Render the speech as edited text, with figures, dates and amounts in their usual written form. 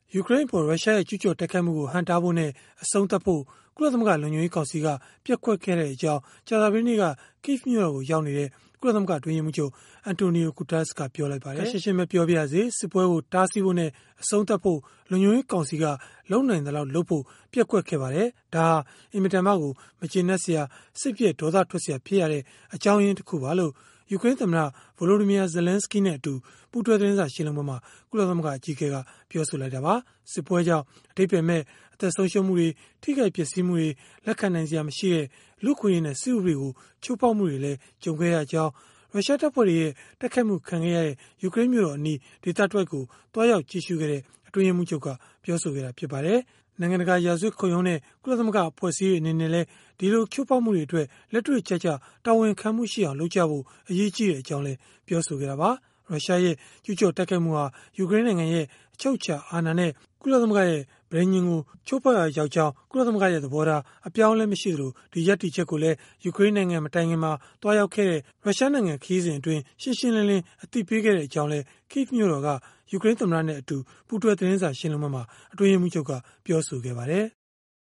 ယူကရိန်းပေါ်ရုရှားရဲ့ကျူးကျော်တိုက်ခိုက်မှုကိုဟန့်တားဖို့နဲ့အဆုံးသတ်ဖို့ကုလသမဂ္ဂလုံခြုံရေးကောင်စီကပျက်ကွက်ခဲ့တဲ့အကြောင်းကြာသပတေးနေ့က Kyiv မြို့တော်ကိုရောက်နေတဲ့ကုလသမဂ္ဂအတွင်းရေးမှူးချုပ်အန်တိုနီယိုဂူတားစ်ကပြောလိုက်ပါတယ်။ရှင်းရှင်းပဲပြောပြရစေစစ်ပွဲကိုတားဆီးဖို့နဲ့အဆုံးသတ်ဖို့လုံခြုံရေးကောင်စီကလုံနိုင်သလောက်လုပ်ဖို့ပျက်ကွက်ခဲ့ပါတယ်။ဒါဟာအင်မတန်မှကိုမကျေနပ်စရာစိတ်ပြည့်ဒေါသထွက်စရာဖြစ်ရတဲ့အကြောင်းရင်းတစ်ခုပါလို့ယူကရိန်းသမ္မတဗိုလိုဒီမီယာဇယ်လန်စကီးနဲ့အတူပူးတွဲသတင်းစာရှင်းလင်းပွဲမှာကုလသမဂ္ဂအကြီးအကဲကပြောဆိုလိုက်တာပါ။စစ်ပွဲကြောင့်အဓိပ္ပာယ်မဲ့အသက်ဆုံးရှုံးမှုတွေထိခိုက်ပျက်စီးမှုတွေလက်ခံနိုင်စရာမရှိတဲ့လူခွင့်ရေးနဲ့စစ်ဥပဒေကိုချိုးဖောက်မှုတွေလည်းကြုံခဲ့ရကြောင်းရုရှားတပ်ဖွဲ့တွေရဲ့တိုက်ခိုက်မှုခံခဲ့ရတဲ့ယူကရိန်းမြို့တော်အနီးဒေသတစ်ဝိုက်ကိုတွားရောက်ကြည့်ရှုခဲ့တဲ့အတွင်းရေးမှူးချုပ်ကပြောဆိုခဲ့တာဖြစ်ပါတယ်။နိုင်ငံတကာရာဇဝတ်ခုံရုံးနဲ့ကုလသမဂ္ဂအဖွဲ့အစည်းတွေအနေနဲ့လည်းဒီလိုချိုးဖောက်မှုတွေအတွက်လက်တွေ့ကျကျတာဝန်ခံမှုရှိအောင်လုပ်ကြဖို့အရေးကြီးတဲ့အကြောင်းလည်းပြောဆိုခဲ့တာပါ။ရုရှားရဲ့ကျူးကျော်တိုက်ခိုက်မှုဟာယူကရိန်းနိုင်ငံရဲ့အချုပ်အခြာအာဏာနဲ့ကုလသမဂ္ဂရဲ့ဗြိဉ္ဉ်ကိုချိုးဖောက်ရာရောက်ကြောင်းကုလသမဂ္ဂရဲ့သဘောထားအပြောင်းလဲမရှိသလိုဒီရပ်တည်ချက်ကိုလည်းယူကရိန်းနိုင်ငံမတိုင်ခင်မှာတွားရောက်ခဲ့တဲ့ရုရှားနိုင်ငံခရီးစဉ်အတွင်းရှင်းရှင်းလင်းလင်းအသိပေးခဲ့တဲ့အကြောင်းလည်း Kyiv မြို့တော်ကယူကရိန်းသမ္မတနဲ့အတူပူးတွဲသတင်းစာရှင်းလင်းပွဲမှာအတွင်းရေးမှူးချုပ်ကပြောဆိုခဲ့ပါတယ်